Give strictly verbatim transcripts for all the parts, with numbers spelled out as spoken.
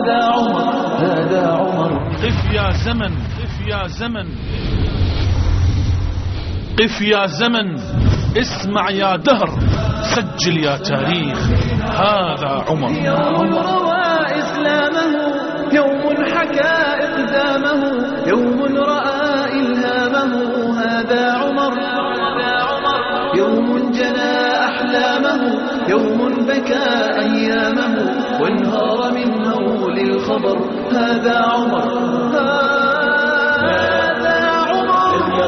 هذا عمر هذا عمر. قف يا زمن قف يا زمن قف يا زمن، اسمع يا دهر، سجل يا تاريخ، هذا عمر. يوم روى إسلامه، يوم حكى إقدامه، يوم رأى إلهامه، هذا عمر. يوم جنى أحلامه، يوم بكى أيامه، وانهار من هول الخبر، هذا عمر. هذا عمر.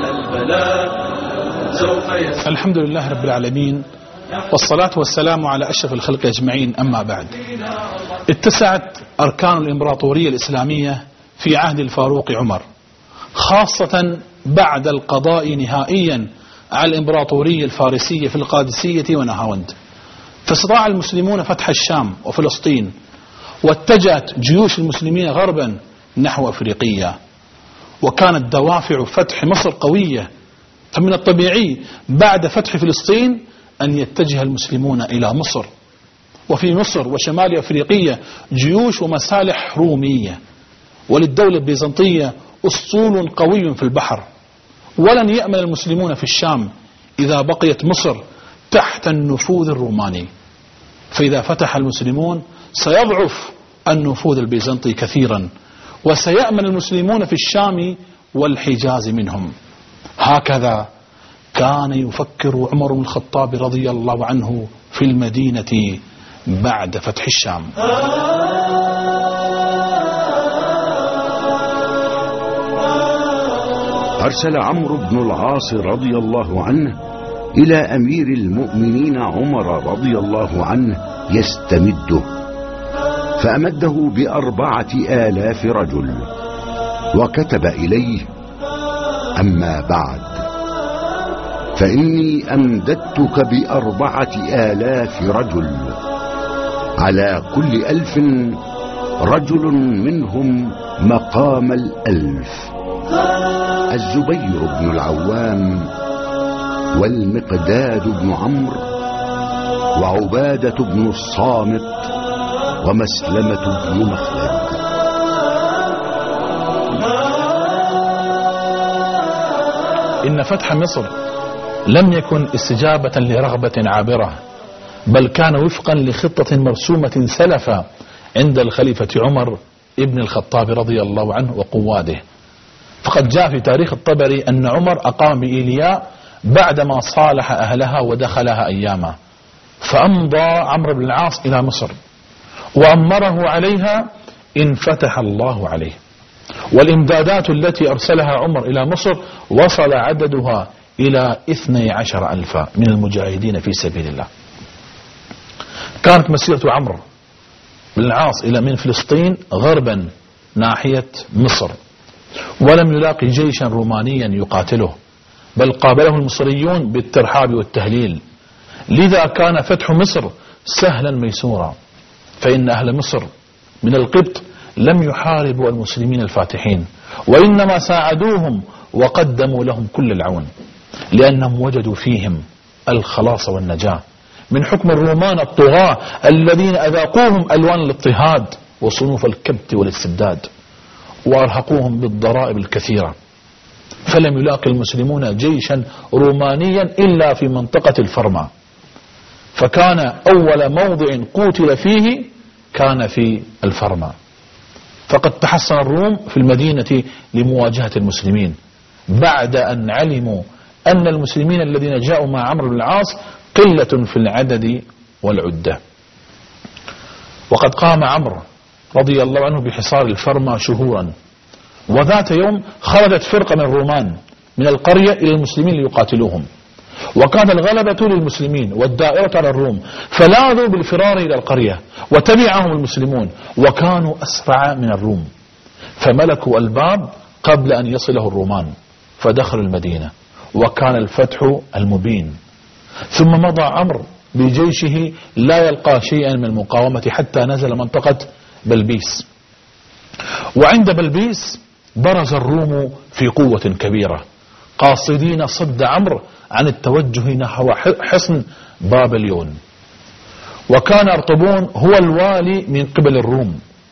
الحمد لله رب العالمين، والصلاة والسلام على أشرف الخلق أجمعين، أما بعد. اتسعت أركان الإمبراطورية الإسلامية في عهد الفاروق عمر، خاصة بعد القضاء نهائيا على الإمبراطورية الفارسية في القادسية ونهاوند. فاستطاع المسلمون فتح الشام وفلسطين، واتجهت جيوش المسلمين غربا نحو أفريقيا، وكانت دوافع فتح مصر قوية. فمن الطبيعي بعد فتح فلسطين أن يتجه المسلمون إلى مصر، وفي مصر وشمال أفريقيا جيوش ومسالح رومية، وللدولة البيزنطية أسطول قوي في البحر. ولن يأمن المسلمون في الشام إذا بقيت مصر تحت النفوذ الروماني، فإذا فتح المسلمون سيضعف النفوذ البيزنطي كثيرا، وسيأمن المسلمون في الشام والحجاز منهم. هكذا كان يفكر عمر بن الخطاب رضي الله عنه في المدينة بعد فتح الشام. أرسل عمرو بن العاص رضي الله عنه إلى أمير المؤمنين عمر رضي الله عنه يستمده، فأمده بأربعة آلاف رجل، وكتب إليه: أما بعد، فإني أمددتك بأربعة آلاف رجل، على كل ألف رجل منهم مقام الألف: الزبير بن العوام، والمقداد بن عمرو، وعبادة بن الصامت، ومسلمة بن مخلد. إن فتح مصر لم يكن استجابة لرغبة عابرة، بل كان وفقا لخطة مرسومة سلفا عند الخليفة عمر ابن الخطاب رضي الله عنه وقواده. فقد جاء في تاريخ الطبري أن عمر أقام بإيلياء بعدما صالح أهلها ودخلها أياما، فأمضى عمرو بن العاص إلى مصر وأمره عليها إن فتح الله عليه. والإمدادات التي أرسلها عمر إلى مصر وصل عددها إلى اثني عشر ألفا من المجاهدين في سبيل الله. كانت مسيرة عمرو بن العاص إلى من فلسطين غربا ناحية مصر، ولم يلاقي جيشا رومانيا يقاتله، بل قابله المصريون بالترحاب والتهليل. لذا كان فتح مصر سهلا ميسورا، فإن أهل مصر من القبط لم يحاربوا المسلمين الفاتحين، وإنما ساعدوهم وقدموا لهم كل العون، لأنهم وجدوا فيهم الخلاص والنجاة من حكم الرومان الطغاة الذين أذاقوهم ألوان الاضطهاد وصنوف الكبت والاستبداد، وأرهقوهم بالضرائب الكثيرة. فلم يلاقي المسلمون جيشا رومانيا إلا في منطقة الفرما، فكان أول موضع قوتل فيه كان في الفرما. فقد تحصن الروم في المدينة لمواجهة المسلمين بعد أن علموا أن المسلمين الذين جاءوا مع عمرو بن العاص قلة في العدد والعدة. وقد قام عمرو رضي الله عنه بحصار الفرما شهورا، وذات يوم خرجت فرقة من الرومان من القرية إلى المسلمين ليقاتلوهم، وكان الغلبة للمسلمين والدائرة على الروم، فلاذوا بالفرار إلى القرية وتبعهم المسلمون، وكانوا أسرع من الروم، فملكوا الباب قبل أن يصله الرومان، فدخلوا المدينة، وكان الفتح المبين. ثم مضى عمرو بجيشه لا يلقى شيئا من المقاومة حتى نزل منطقة بلبيس. وعند بلبيس برز الروم في قوة كبيرة قاصدين صد عمرو عن التوجه نحو حصن بابليون. وكان أرطبون هو الوالي من قبل الروم،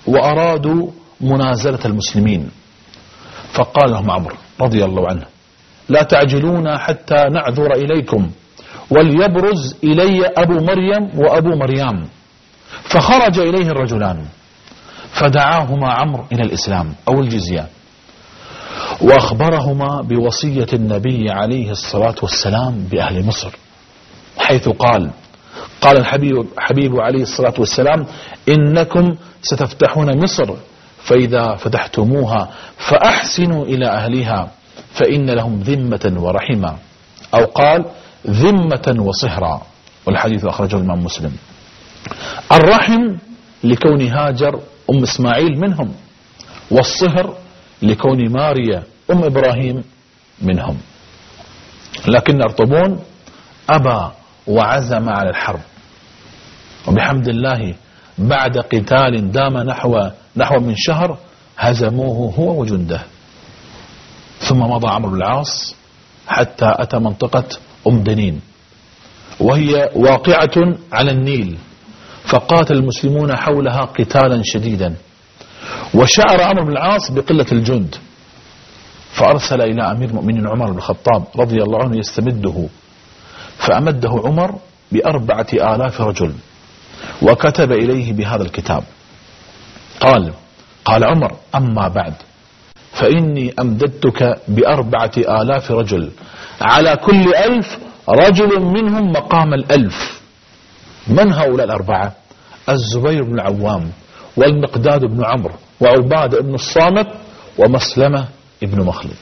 وأرادوا منازلة المسلمين، فقال لهم عمرو رضي الله عنه: لا تعجلون حتى نعذر إليكم، وليبرز إلي أبو مريم وأبو مريم. فخرج إليه الرجلان فدعاهما عمرو إلى الإسلام أو الجزية، وأخبرهما بوصية النبي عليه الصلاة والسلام بأهل مصر، حيث قال قال الحبيب حبيب عليه الصلاة والسلام: إنكم ستفتحون مصر، فإذا فتحتموها فأحسنوا إلى أهلها، فإن لهم ذمة ورحمة، أو قال ذمة وصهرا، والحديث أخرجه الإمام مسلم. الرحم لكون هاجر أم إسماعيل منهم، والصهر لكون ماريا أم إبراهيم منهم. لكن أرطبون أبى وعزم على الحرب، وبحمد الله بعد قتال دام نحو نحو من شهر هزموه هو وجنده. ثم مضى عمرو بن العاص حتى أتى منطقة أم دنين، وهي واقعة على النيل، فقاتل المسلمون حولها قتالا شديدا، وشعر عمرو بن العاص بقلة الجند، فأرسل إلى أمير المؤمنين عمر بن الخطاب رضي الله عنه يستمده، فأمده عمر بأربعة آلاف رجل، وكتب إليه بهذا الكتاب. قال قال عمر: أما بعد، فإني أمددتك بأربعة آلاف رجل، على كل ألف رجل منهم مقام الألف. من هؤلاء الأربعة؟ الزبير بن العوام، والمقداد بن عمرو، وعبادة بن الصامت، ومسلمة بن مخلد.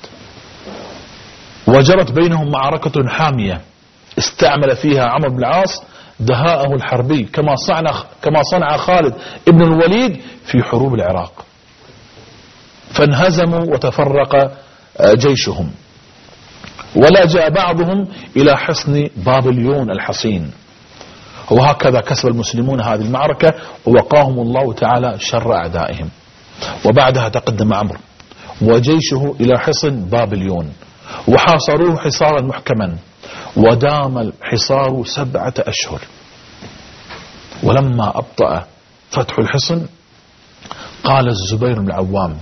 وجرت بينهم معركة حامية استعمل فيها عمرو بن العاص دهاءه الحربي، كما صنع كما صنع خالد بن الوليد في حروب العراق، فانهزموا وتفرق جيشهم، ولجأ بعضهم إلى حصن بابليون الحصين. وهكذا كسب المسلمون هذه المعركة، ووقاهم الله تعالى شر أعدائهم. وبعدها تقدم عمرو وجيشه إلى حصن بابليون، وحاصروه حصارا محكما، ودام الحصار سبعة أشهر. ولما أبطأ فتح الحصن قال الزبير بن العوام: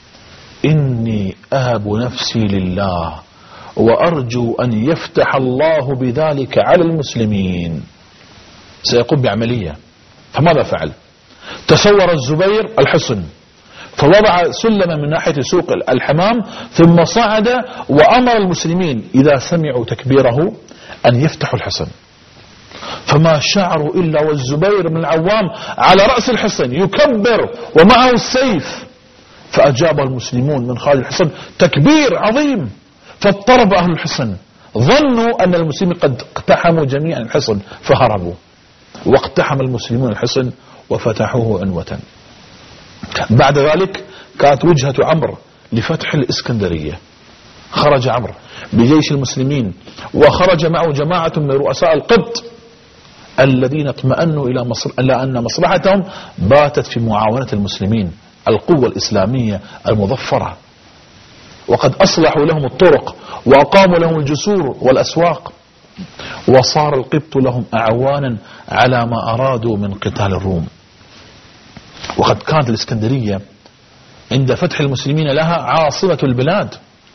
إني أهب نفسي لله، وأرجو أن يفتح الله بذلك على المسلمين. سيقوم بعملية. فماذا فعل؟ تصور الزبير الحصن، فوضع سلما من ناحية سوق الحمام، ثم صعد وأمر المسلمين إذا سمعوا تكبيره أن يفتحوا الحصن. فما شعروا إلا والزبير بن العوام على رأس الحصن يكبر ومعه السيف، فأجاب المسلمون من خارج الحصن تكبير عظيم، فاضطرب أهل الحصن، ظنوا أن المسلمين قد اقتحموا جميعا الحصن فهربوا، واقتحم المسلمون الحصن وفتحوه عنوة. بعد ذلك كانت وجهة عمرو لفتح الإسكندرية. خرج عمرو بجيش المسلمين، وخرج معه جماعة من رؤساء القبط الذين اطمأنوا إلى مصر إلا أن مصلحتهم باتت في معاونة المسلمين، القوة الإسلامية المظفرة، وقد أصلحوا لهم الطرق وأقاموا لهم الجسور والأسواق، وصار القبط لهم أعوانا على ما أرادوا من قتال الروم. وقد كانت الإسكندرية عند فتح المسلمين لها عاصمة البلاد،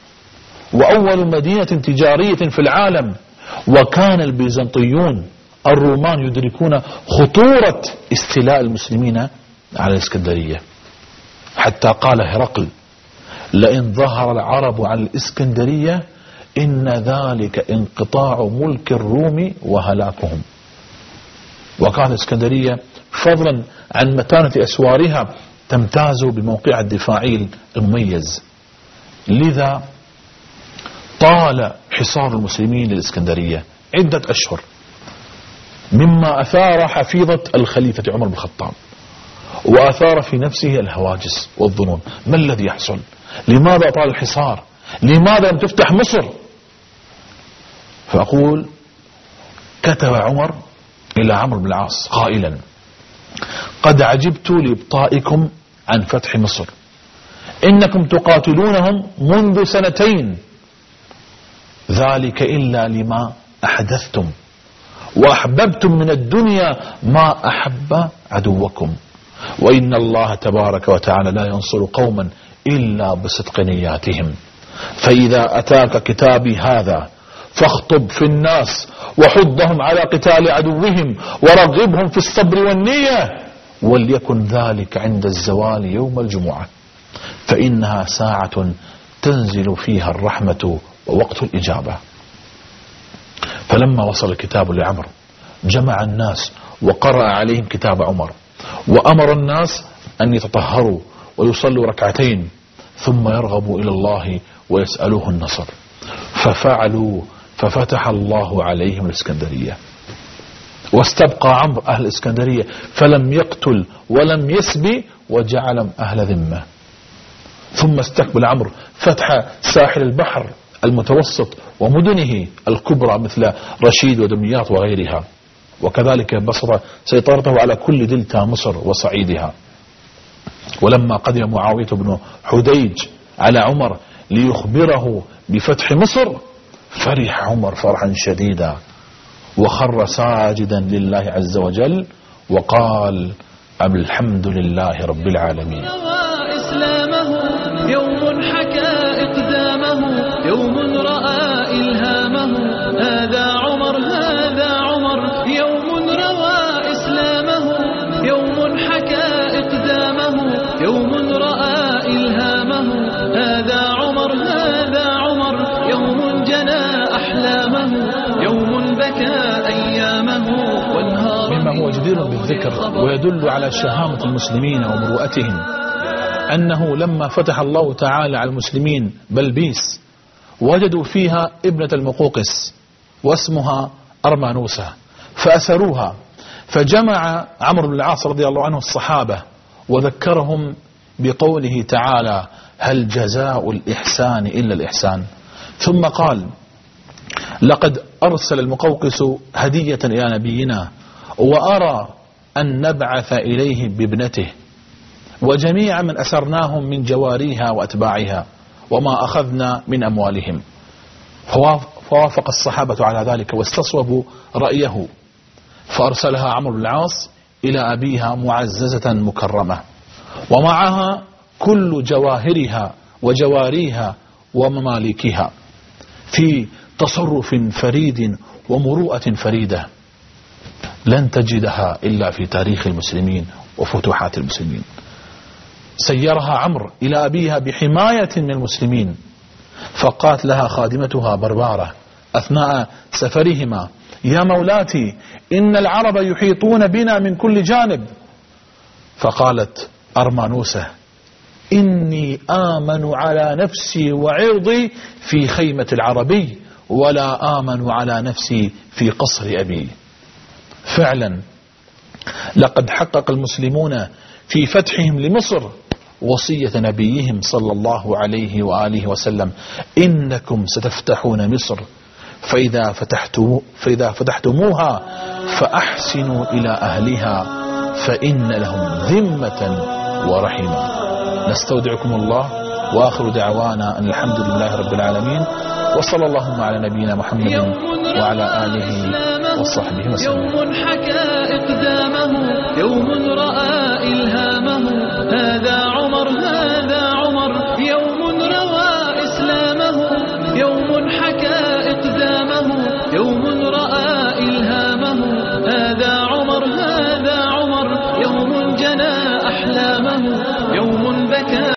وأول مدينة تجارية في العالم. وكان البيزنطيون الرومان يدركون خطورة استيلاء المسلمين على الإسكندرية، حتى قال هرقل: لئن ظهر العرب على الإسكندرية إن ذلك انقطاع ملك الروم وهلاكهم. وكانت الإسكندرية فضلا عن متانة أسوارها تمتاز بموقعها الدفاعي المميز، لذا طال حصار المسلمين للإسكندرية عدة أشهر، مما أثار حفيظة الخليفة عمر بن الخطاب، وأثار في نفسه الهواجس والظنون: ما الذي يحصل؟ لماذا طال الحصار؟ لماذا لم تفتح مصر؟ فأقول: كتب عمر إلى عمرو بن العاص قائلا: قد عجبت لإبطائكم عن فتح مصر، إنكم تقاتلونهم منذ سنتين، ذلك إلا لما أحدثتم، وأحببتم من الدنيا ما أحب عدوكم، وإن الله تبارك وتعالى لا ينصر قوما إلا بصدق نياتهم. فإذا أتاك كتابي هذا فاخطب في الناس وحضهم على قتال عدوهم ورغبهم في الصبر والنية، وليكن ذلك عند الزوال يوم الجمعة، فإنها ساعة تنزل فيها الرحمة ووقت الإجابة. فلما وصل الكتاب لعمر جمع الناس وقرأ عليهم كتاب عمر، وأمر الناس أن يتطهروا ويصلوا ركعتين ثم يرغبوا إلى الله ويسألوه النصر، ففعلوا ففتح الله عليهم الإسكندرية. واستبقى عمرو أهل الإسكندرية فلم يقتل ولم يسبي وجعلهم أهل ذمة. ثم استقبل عمرو فتح ساحل البحر المتوسط ومدنه الكبرى مثل رشيد ودمياط وغيرها، وكذلك بسط سيطرته على كل دلتا مصر وصعيدها. ولما قدم معاوية بن حديج على عمر ليخبره بفتح مصر فرح عمر فرحا شديدا وخر ساجدا لله عز وجل وقال الحمد لله رب العالمين. إسلامه يوم حكى إقدامه، يوم رأى إلهامه، هذا عمر هذا عمر. يوم روى إسلامه، يوم حكى إقدامه، يوم رأى إلهامه، هذا عمر هذا عمر. يوم جنى أحلامه، يوم بكى أيامه وانهار. مما هو جدير بالذكر ويدل على شهامة المسلمين ومروءتهم أنه لما فتح الله تعالى على المسلمين بلبيس وجدوا فيها ابنة المقوقس واسمها أرمانوسة فأسروها، فجمع عمرو بن العاص رضي الله عنه الصحابة وذكرهم بقوله تعالى هل جزاء الإحسان إلا الإحسان. ثم قال لقد أرسل المقوقس هدية إلى نبينا وأرى أن نبعث إليه بابنته وجميع من أسرناهم من جواريها وأتباعها وما أخذنا من أموالهم. فوافق الصحابة على ذلك واستصوبوا رأيه، فأرسلها عمرو بن العاص إلى أبيها معززة مكرمة ومعها كل جواهرها وجواريها ومماليكها في تصرف فريد ومروءة فريدة لن تجدها إلا في تاريخ المسلمين وفتوحات المسلمين. سيرها عمرو إلى أبيها بحماية من المسلمين، فقالت لها خادمتها بربارة أثناء سفرهما يا مولاتي إن العرب يحيطون بنا من كل جانب. فقالت أرمانوسة إني آمن على نفسي وعرضي في خيمة العربي ولا آمن على نفسي في قصر أبي. فعلا لقد حقق المسلمون في فتحهم لمصر وصية نبيهم صلى الله عليه وآله وسلم إنكم ستفتحون مصر فإذا, فتحتم فإذا فتحتموها فأحسنوا إلى أهلها فإن لهم ذمة ورحمة. نستودعكم الله وآخر دعوانا أن الحمد لله رب العالمين وصلى اللهم على نبينا محمد وعلى آله وصحبه وسلم. يوم حكى إقدامه، يوم رأى إلهامه، هذا عمر هذا عمر. يوم روى إسلامه، يوم حكى إقدامه، يوم رأى إلهامه، هذا عمر هذا عمر. يوم جنى أحلامه، يوم بكى